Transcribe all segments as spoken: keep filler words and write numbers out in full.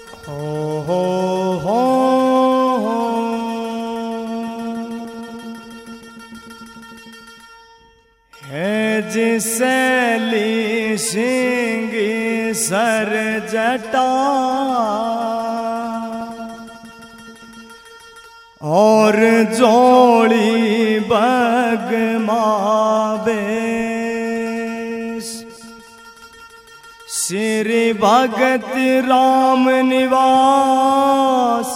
हो हो हो है जिसैली सिंगी सर जटा और जोड़ी बग माबेश श्री भगत राम निवास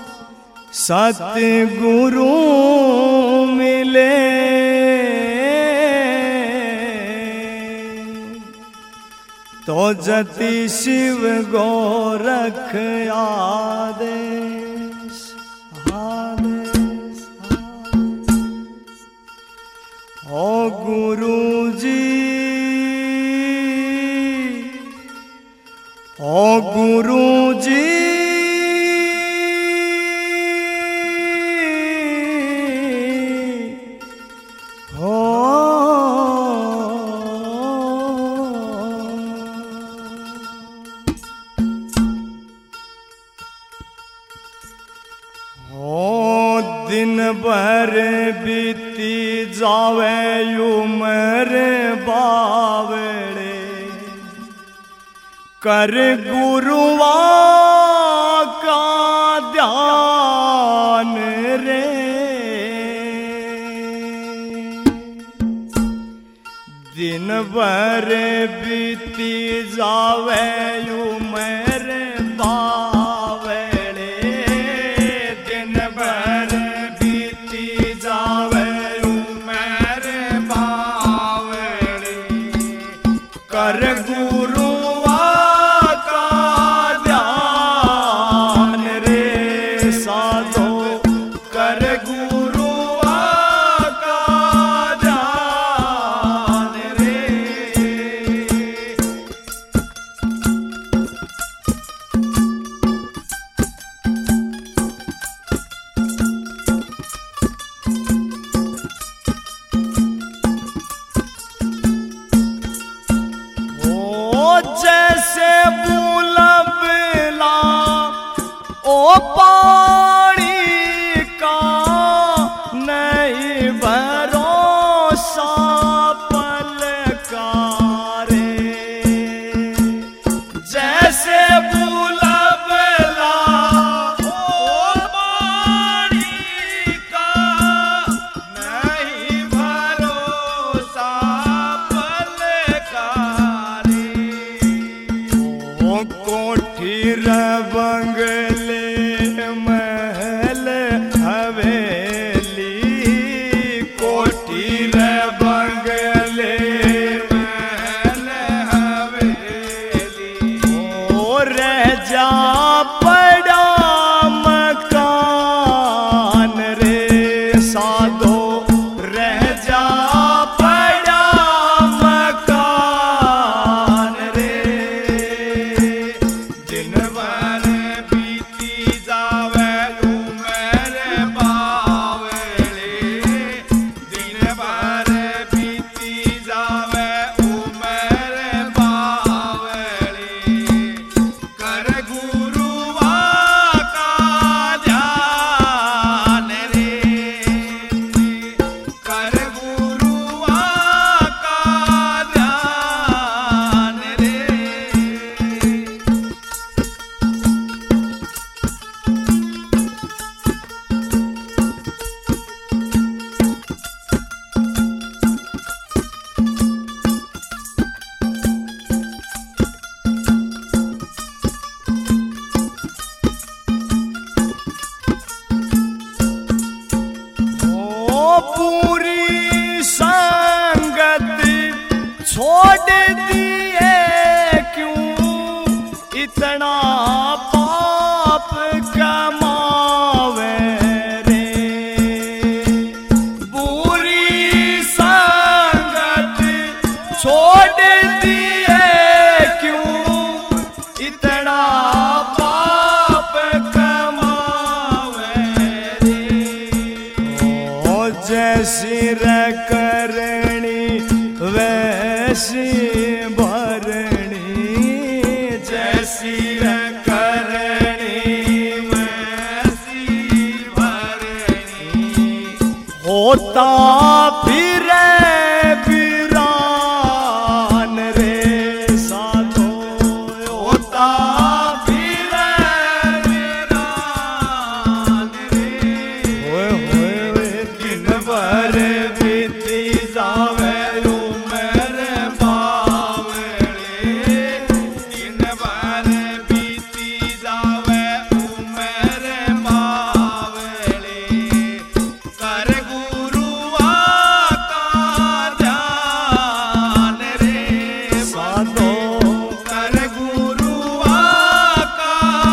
सतगुरु मिले तो जति शिव गोरख आदेश आदेश ओ गुरु जी ओ गुरु जी हो दिन भर बीती जावे उमर बावड़े कर गुरुआ का ध्यान रे दिन भर बीती जावे उमर कर गुरुआ का ध्यान रे साधो कर गुरुआ का ध्यान रे जैसे बुलबुला ओ पानी का नहीं भरोसा पलकारे जैसे बुलबुला ओ पानी का नहीं भरोसा कोठीर बंगले महल हवेली कोठीर बंगले महल हवेली और जा पड़ा मकान रे साधो रह जा पड़ा मकान रे दिन भर बीती जावे उमर बावड़े दिन भर बीती जावे उमर बावड़े कर गुरुआ का ध्यान रे कर गुरुआ का ध्यान रे पूरी संगत छोड़ दिए क्यों इतना पाप कमावे रे पूरी संगत छोड़ दिए क्यों इतना पाप कमावे रे जैसी करणी वैसी भरणी जैसी कर होता फिर वीरान रे साधो होता फिर वीरान रे होए होए दिन भर बीती जावे उमर बावले दिन भर बीती जावे उमर बावले कर गुरुआ का ध्यान रे साधो कर गुरुआ का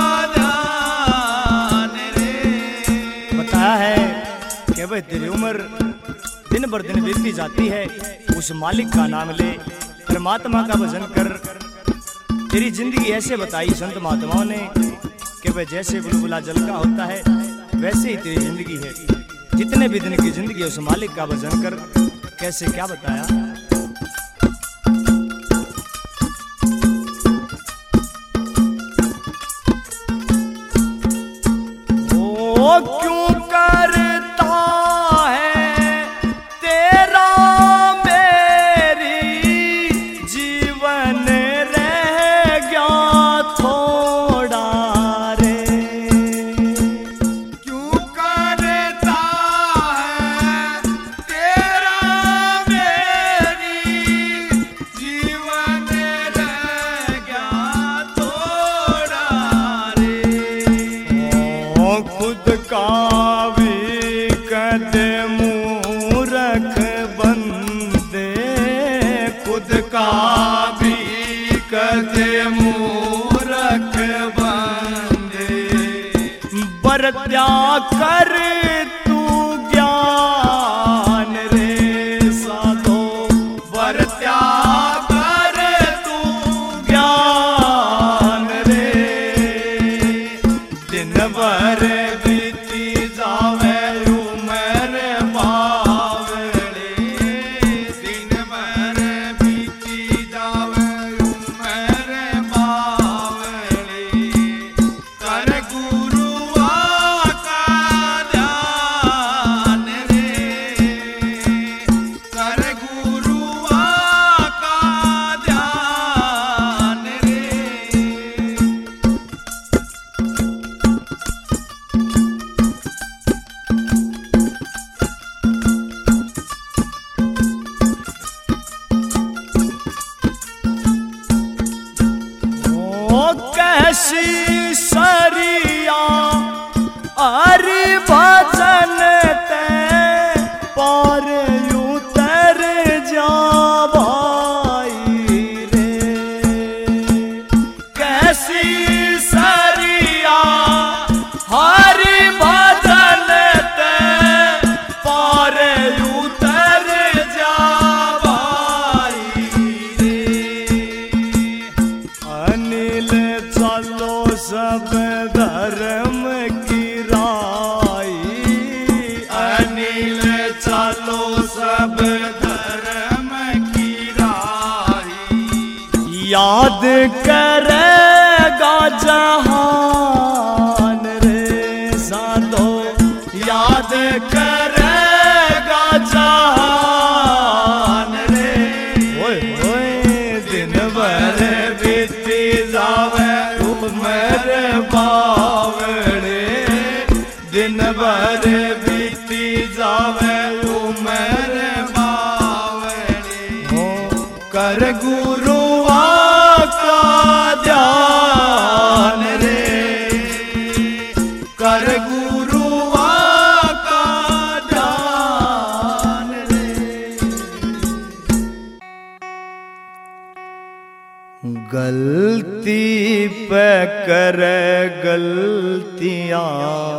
ध्यान रे। बताया है कि भाई तेरी उम्र दिन भर दिन बीतती जाती है, उस मालिक का नाम ले, परमात्मा का भजन कर। तेरी जिंदगी ऐसे बताई संत महात्माओं ने कि वह जैसे बुलबुला जल का होता है वैसे ही तेरी जिंदगी है। जितने भी दिन की जिंदगी उस मालिक का भजन कर। कैसे क्या बताया? ओ क्यों करता है तेरा मेरी जीवन रह गया थोड़ा रे क्यों करता है तेरा मेरी जीवन रह गया थोड़ा रे। ओ खुद का भी कदम मूरख बंदे खुद का भी कदम मूरख बंदे बरत्या कर तू ज्ञान रे साधो बरत्या कर तू ज्ञान रे दिन भर बीती जावे उमर बावले दिन भर बीती जावे उमर बावले कर गुरुआ का ध्यान रे कर गुरुआ का ध्यान रे। ओ कैसी सरिया हरि भजन ते पार उतर जा भाई रे कैसी सरिया हरि भजन ते पार उतर जा भाई रे। अनिल चलो सब धर्म की राई अनिल चलो सब धर्म की राई याद करेगा जहान रे साधो याद करेगा जहान रे। ओए ओए दिन भर बीती जावे उमर बावले दिन भर बीती जावे उमर बावले हो कर गुरुआ का ध्यान रे कर गुरुआ का ध्यान रे। गलती पे कर गलतियां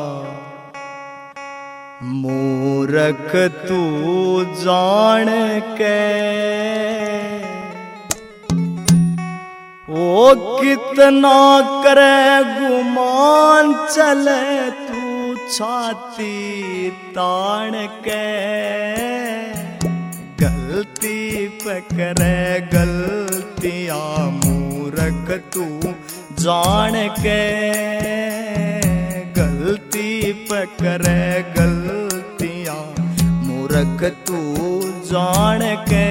मूरख तू जान के ओ कितना करे गुमान चले तू छाती तान के गलती पे करे गलतियां मूरख तू जान के गलती पे करे गलतियां मूर्ख तू जान के।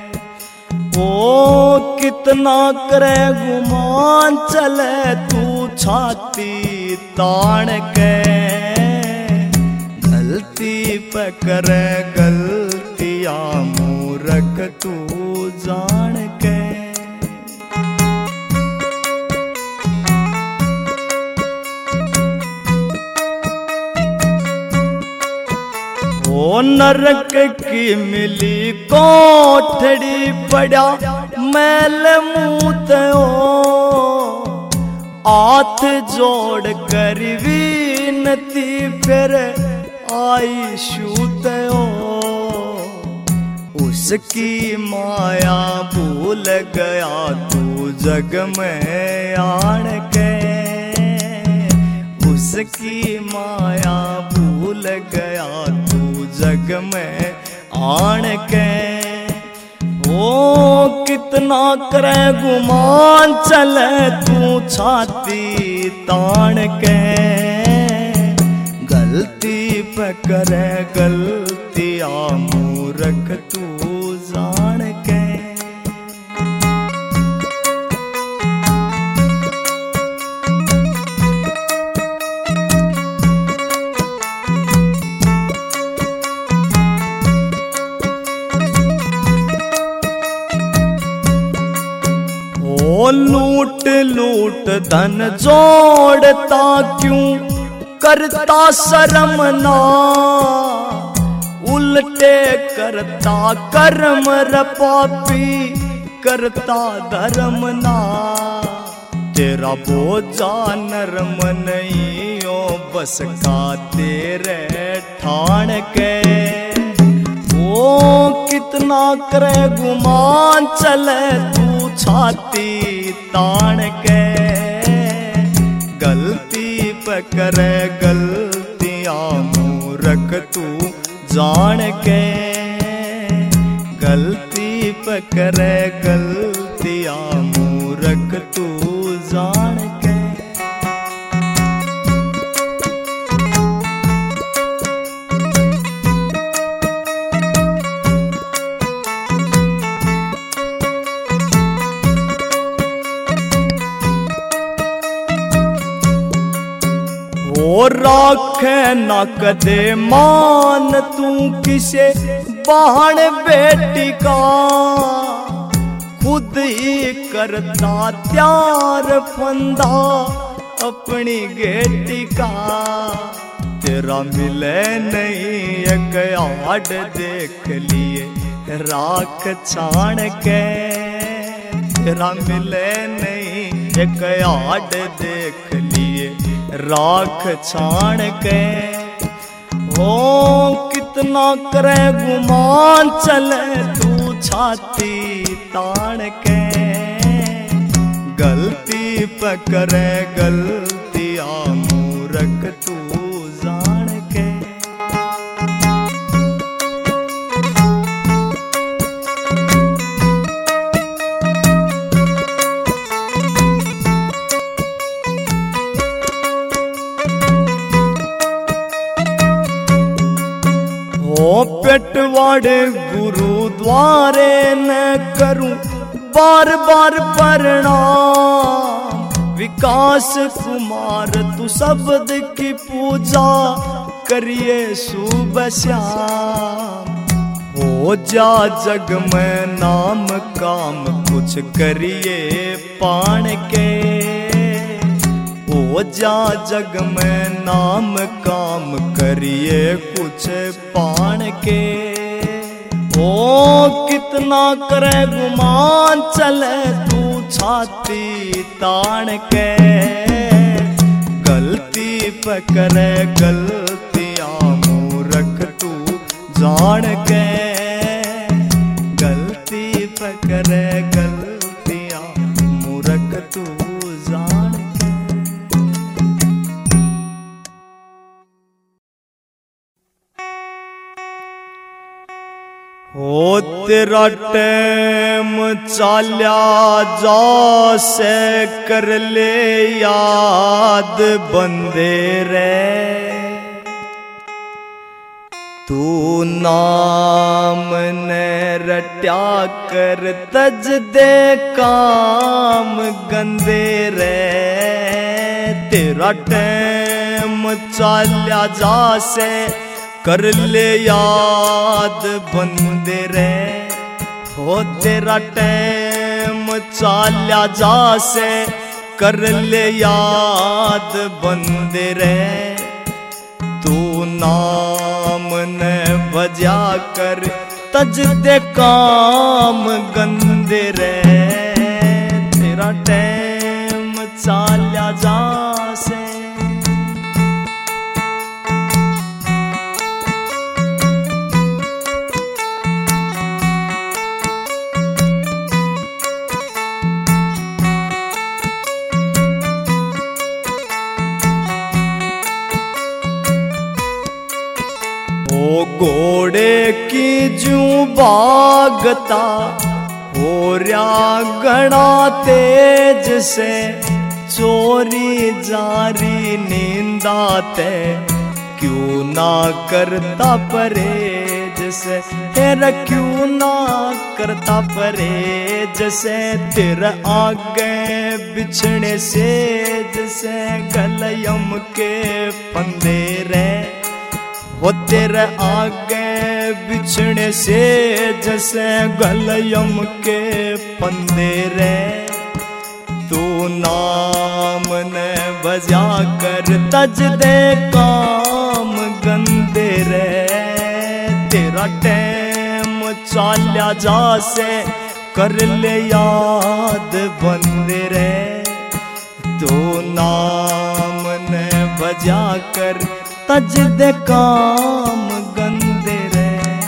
ओ कितना करे गुमान चले तू छाती तान के। गलती पे करे गलतियां मूर्ख तू जान के। ओ नरक की मिली कोठड़ी पड़ा मैल मूत ओ। हाथ जोड़ कर विनती फिर आई शूत ओ। उसकी माया भूल गया तू जग में आन के। उसकी माया भूल गया तू जग में आन के। ओ कितना करे गुमान चले तू छाती तान के। गलती पे करे गलतियां मूर्ख तू जान के। ओ लूट लूट धन जोड़ता क्यों करता शर्म ना। उल्टे करता कर्म र पापी करता धर्म ना। तेरा बोझा नरम नहीं ओ बस का तेरे ठाण के। ओ कितना करे गुमान चले तू छाती तान के। गलती पे करे गलतियां मूर्ख तू जान के। गलती पे करे गलतियां मूर्ख तू जान के। और राखे न कदे मान तू किसे बाण बेटी का। खुद ही करता त्यार फंदा अपनी गेटी का। तेरा मिले नहीं एक आड़ देख लिए राख छाण के। तेरा मिले नहीं एक आड़ देख लिए राख छाण के। ओ कितना करे गुमान चले तू छाती तान के। गलती पे करे गलतियां मूर्ख तू जान के। ओ पेटवाड़ गुरुद्वारे न करूं बार बार प्रणाम। विकास कुमार तू शब्द की पूजा करिए सुबह शाम। हो जा जग में नाम काम कुछ करिए पान के। हो जा जग में नाम काम करिए कुछ पान के। ओ कितना करे गुमान चले तू छाती तान के। गलती पे करे गलतियां मूर्ख तू जान के। गलती पे करे गलतियां मूर्ख तू जान के। हो तेरा टैम चाल्या जा से कर ले याद बंदे रे। तू नाम ने रट्या कर तज दे काम गंदे रे, तेरा टैम चाल्या जा से कर ले याद बंदे रे, हो तेरा टैम चाल्या जा से कर ले याद बंदे रे। तू नाम ने भजा कर तज दे काम गंदे रे, तेरा टैम चाल्या जा से। ओ घोड़े की जू भागता हो रया गणा तेज से, चोरी जारी नींदाते क्यों ना करता परहेज से, तेरा क्यों ना करता परहेज से। तेरा आगे बिछड़े से जैसे गलयम के फंदे रे, वो तेरे आगे बिछड़े से जैसे गलयम के फंदे रे। तू नाम ने बजा कर तज दे काम गंदे रे, तेरा टैम चाल्या जा से कर ले याद बंदे रे। तू नाम ने बजा कर तज दे काम गंदे रे।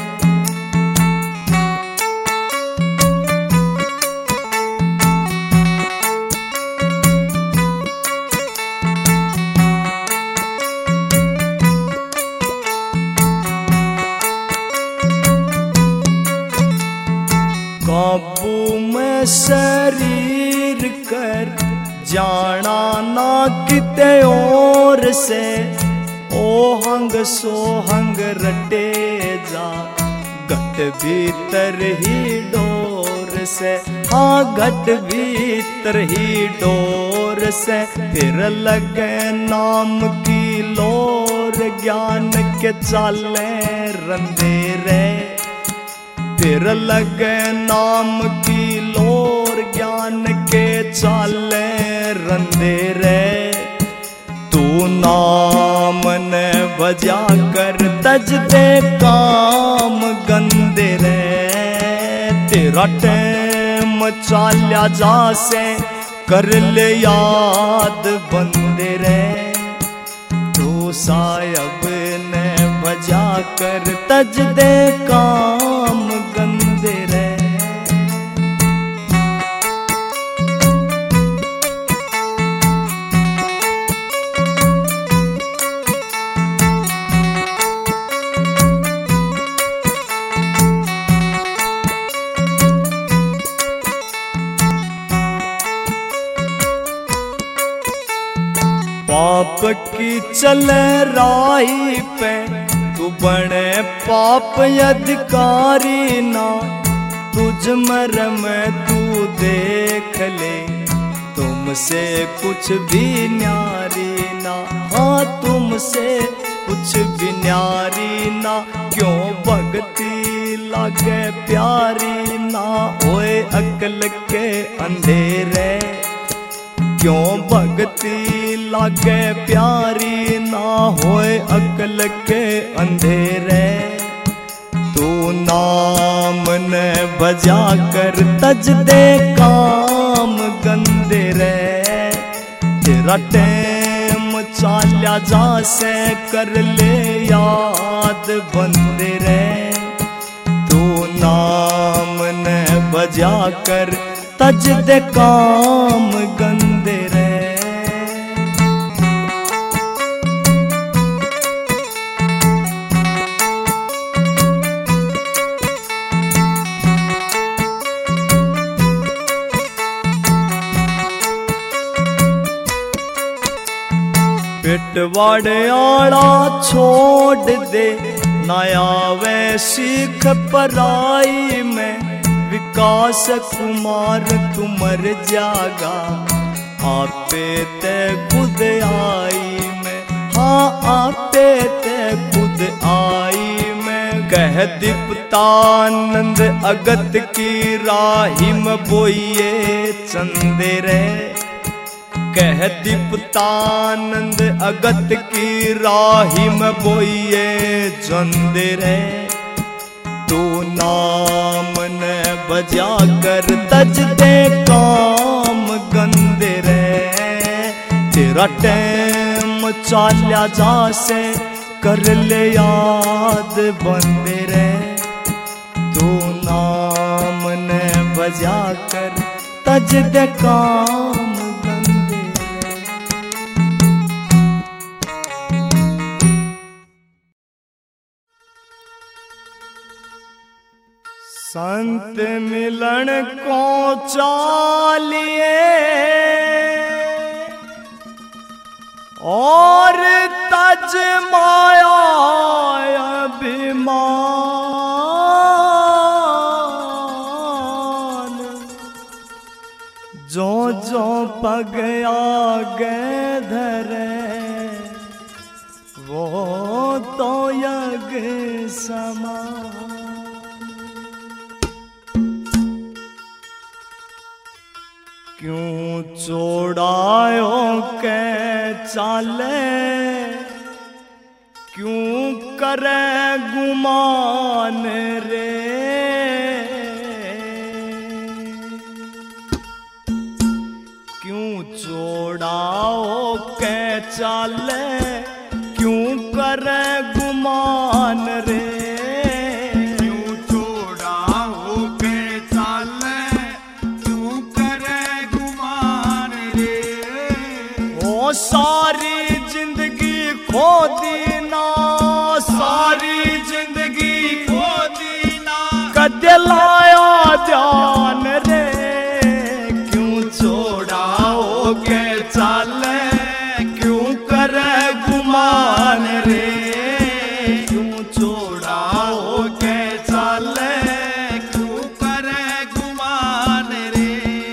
काबू में शरीर कर जाना ना किते और से, ओहंग सोहंग रटे जा घट भीतर ही डोर से, हाँ घट भीतर ही डोर से। फिर लगे नाम की लोर ज्ञान के चाले रंदे रे, फिर लगे नाम की लोर ज्ञान के चाले रंदे रे। तू नाम ने बजा कर तज दे काम गंदे रे, तेरा टैम चाल्या जा से कर ले याद बंदे रे। तू सायब ने बजा कर तज दे काम गंदे रे। पाप की चले राही पे तू बने पाप अधिकारी ना, तुझ मरम तू देख ले तुमसे कुछ भी न्यारी ना, हाँ तुमसे कुछ भी न्यारी ना। क्यों भक्ति लागे प्यारी ना, ओए अकल के अंधेरे, क्यों भक्ति लागे प्यारी ना होए अकल के अंधेरे। तू नाम ने बजा कर तज दे काम गंदे रे, तेरा टैम चाल्या जा से कर ले याद बंदे रे। तू नाम ने बजा कर तज दे काम गंदे रे। पिटवाड़े आला छोड़ दे नया वे सीख पराई में विकास कुमार तुमर जागा आपे ते खुद आई में। हाँ आपे ते खुद आई में। कह दीप्तानंद अगत की राही में बोइए चंदेरे। कह दीप्तानंद अगत की राही में बोइए चंदेरे। तू नाम ने बजा कर तज दे काम गंदे रे। तेरा टैम चाल्या जा से कर ले याद बंदे रे। तू नाम ने बजा कर तज दे काम गंदे रे। संत मिलन को चालिए और तज माया अभिमान। जो जो पग आगे धरे वो तो यज्ञ समान। क्यों चोड़ायो के चाले क्यों करे गुमान रे। क्यों चोड़ाओ के चाले क्यों करे गुमान रे। सारी जिंदगी खो दीना सारी जिंदगी खो दीना कदे लाया ध्यान रे। क्यों छोड़ाओ के चाले क्यों करे गुमान रे। क्यों छोड़ाओ के चाले क्यों करे गुमान रे।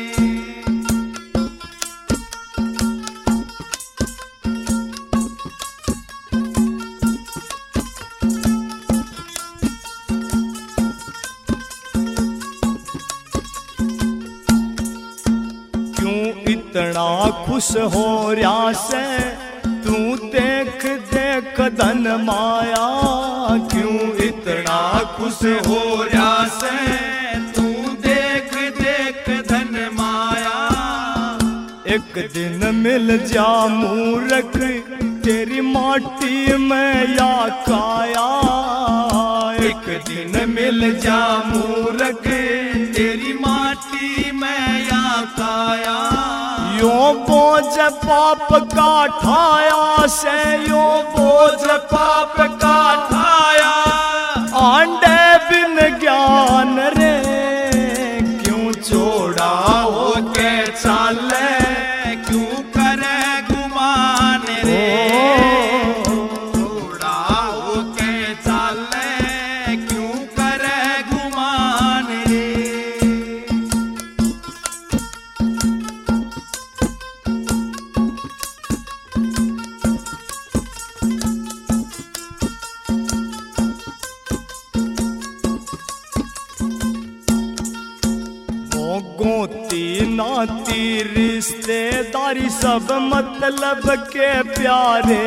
इतना खुश हो रहा से तू देख देख धन माया। क्यों इतना खुश हो रहा से तू देख देख धन माया। एक दिन मिल जा मूर्ख तेरी माटी में या काया। एक दिन मिल जा मूर्ख तेरी माटी में या काया। यो बोझ पाप का ठाया से यो बोझ पाप का ठाया। आंडे बिन ज्ञान रे क्यों छोड़ा हो के चाले क्यों करे गुमान रे। छोड़ा हो के चाले क्यों करे गुमान रे। गोती नाती रिश्तेदारी सब मतलब के प्यारे।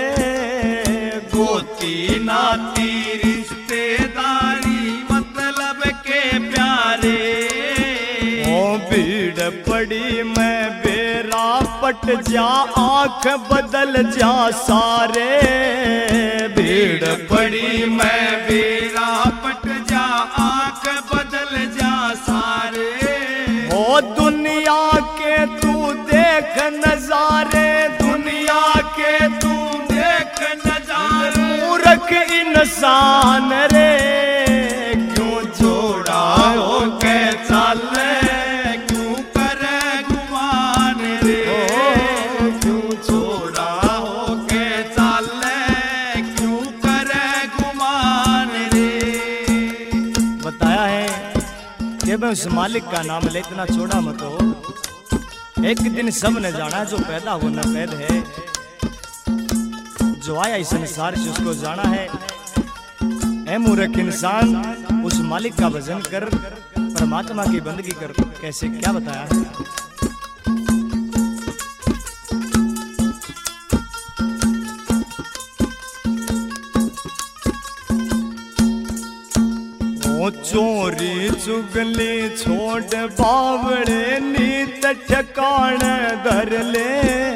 गोती नाती रिश्तेदारी मतलब के प्यारे। ओ भीड़ पड़ी मैं बेरा पट जा आंख बदल जा सारे। भीड़ पड़ी मैं बेरा पट जा आंख बदल जा सारे। ओ दुनिया के तू देख नजारे दुनिया के तू देख नजारे। मूर्ख इंसान रे क्यों जोड़ा हो के चाले क्यों करे गुमान रे। क्यों जोड़ा हो के चाले क्यों करे गुमान मैं उस मालिक का नाम ले, इतना छोड़ा मत हो। एक दिन सब ने जाना जो पैदा होना कैद है, जो आया इस संसार से उसको जाना है। ऐ मूर्ख इंसान, उस मालिक का भजन कर, परमात्मा की बंदगी कर। कैसे, क्या बताया है? ओ चोरी चुगली छोड़ बावड़े नीत ठिकाने धर ले।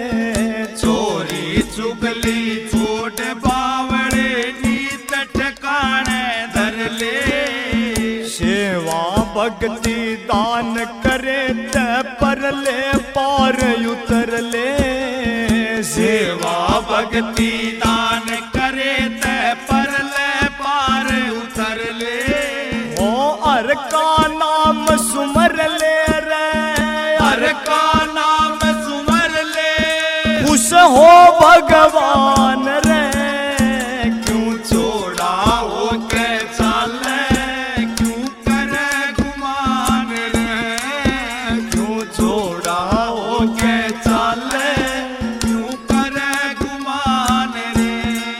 चोरी चुगली छोड़ बावड़े नीत ठिकाने धर ले। सेवा भक्ति दान करे ते परले पार उतर ले। सेवा भक्ति दान करे ते परले पार उतर ले। हर का नाम सुमर ले रे, हर का नाम सुमर ले। खुश हो भगवान रे, क्यों छोड़ा हो के चाले, क्यों करे गुमान रे। क्यों छोड़ा हो के चाले, क्यों करे गुमान रे।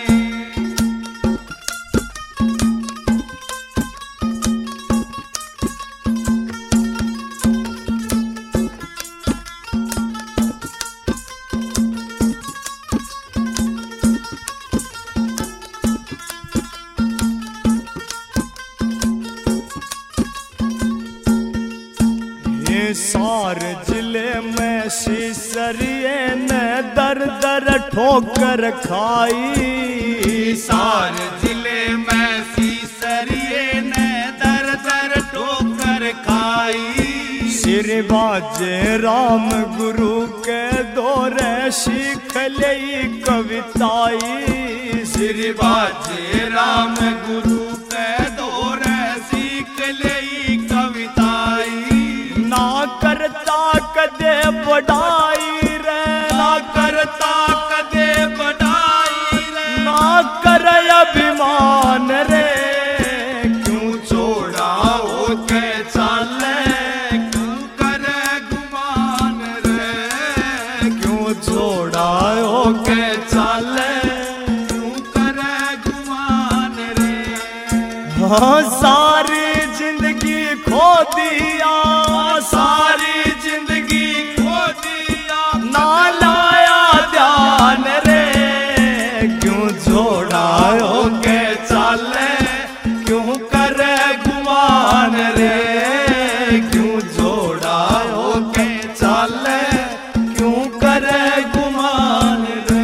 सार जिले में सीसरिये ने दर दर ठोकर खाई। सार जिले में सीसरिये ने दर दर ठोकर खाई। सिर बाजे राम गुरु के दौरे सीख लई कविताई। सिर बाजे राम गुरु के दौरे सीख लई कविताई। ना करता कदे बढ़ाई रे, ना करता कदे बढ़ाई रे। ना कर अभिमान रे, क्यों छोड़ा हो के चाले, क्यों करे गुमान रे। क्यों छोड़ा हो के चाले, क्यों करे गुमान रे। हाँ, सारी जिंदगी खो दिया, सारी जिंदगी खो दिया। ना लाया ध्यान रे, क्यों छोड़ा हो के चाले, क्यों करे गुमान रे। क्यों छोड़ा हो के चाले, क्यों करे गुमान रे।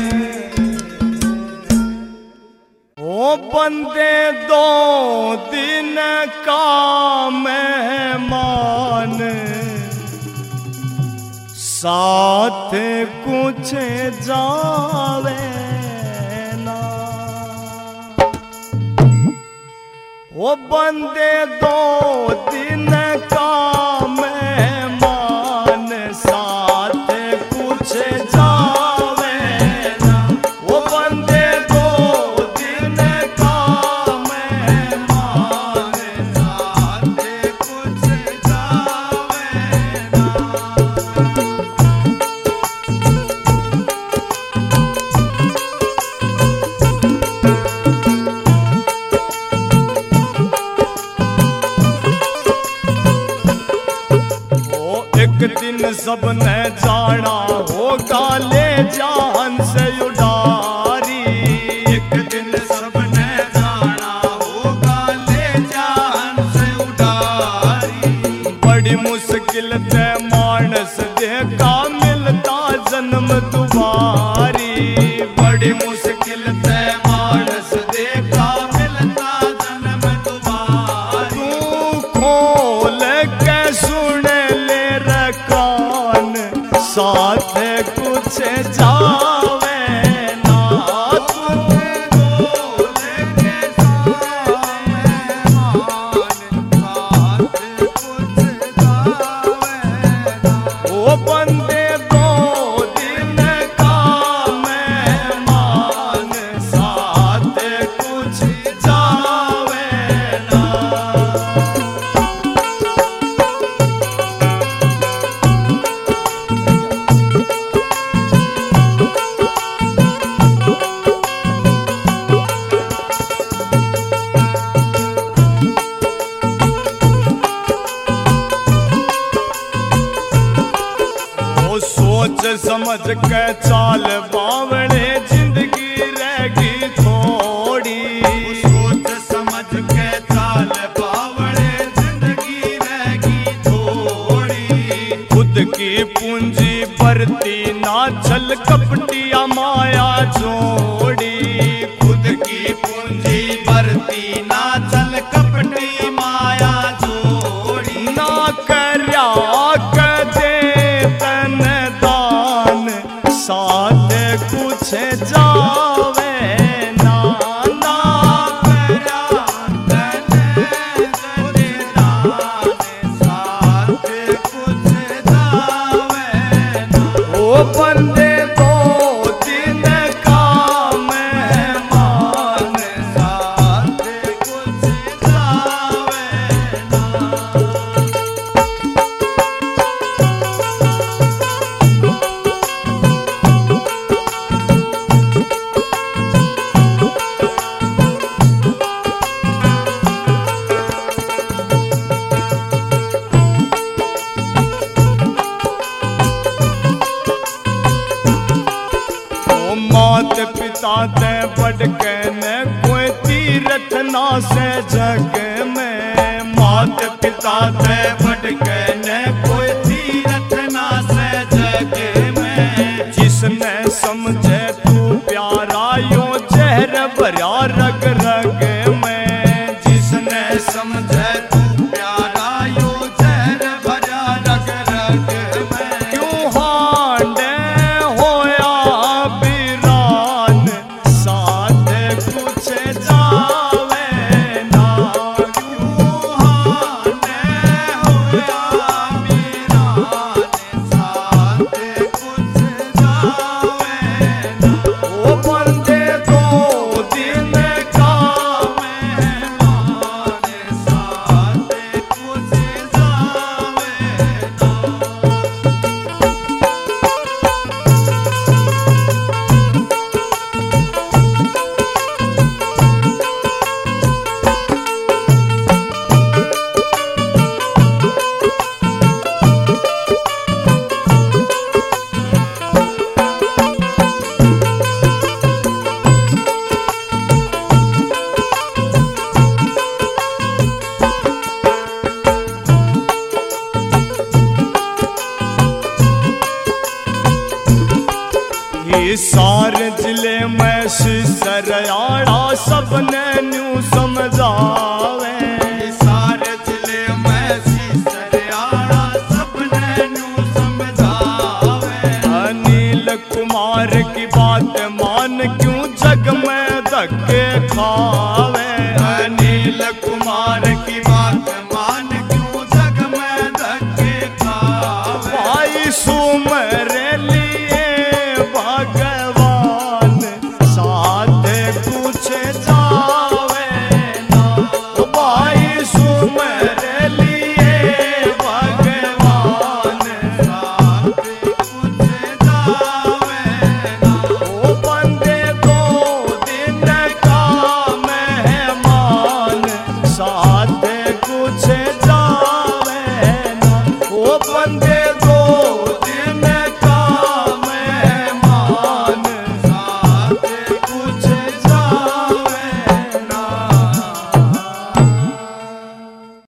ओ बंदे दो दिन का मेहमान, साथ कुछ जावे ना। ओ बंदे दो दिन का मेहमान, साथ कुछ जावे ना। ओ बंदे दो दिन का मेहमान, साथ कुछ जावे ना। एक दिन सबने जाना होगा ले जान से उडारी। एक दिन सबने जाना होगा ले जान से उडारी। बड़ी मुश्किल से मानस देखा मिलता जन्म दुबारी। बड़ी मुश्किल से मानस देखा मिलता जन्म दुबारी। तू खोल के सुन ले रकान, साथ कुछ जावे ना। तू खोल के सामने मान, साथ कुछ जावे ना। ओ बंदे दो दिन का मेहमान, साथ कुछ जावे ना। सोच समझ के चाल बावड़े जिंदगी रहेगी थोड़ी। सोच समझ के चाल बावड़े जिंदगी रहेगी थोड़ी। खुद की पूंजी बरती ना चल कपटिया माया जोड़ी। खुद की पूंजी बरती ना चल कपटी माया जोड़ी। ना करया कदे तन दान साथ कुछ जावे ना। ना करया तन तने दान साथ कुछ जावे ना। ओ बंदे दो दिन का मेहमान साथ कुछ जावे ना। ओ मात पिता ते बढ़ के न कोई तीरथ ना से जग में। मात पिता ते बढ़ के न कोई तीरथ ना से जग में। जिसने समझे तू प्यारा यो जहर भरा रग रग में। जिसने समझे तू प्यारा यो जहर भरा रग रग में। क्यों हांडे होया बीरान साथ कुछ जावे ना। क्यों हाने होया मीरान साथ कुछ जावे ना। ओ बंदे दो दिन का मेहमान साथ कुछ जावे ना। हिसार जिले में सिसरयाड़ा सबने न्यू समझावे। सारे जिले में सीसरियाड़ा सबने नू समझावे। अनिल कुमार की बात मान क्यों जग में धक्के खावे। अनिल कुमार की बात मान क्यों जग में धक्के खावे। भाई सुमरे लिए भगवान साथ कुछ जावे ना। भाई सुमरे लिए भगवान साथ कुछ जावे ना। ओ बंदे दो दिन का मेहमान साथ कुछ जावे ना। ओ बंदे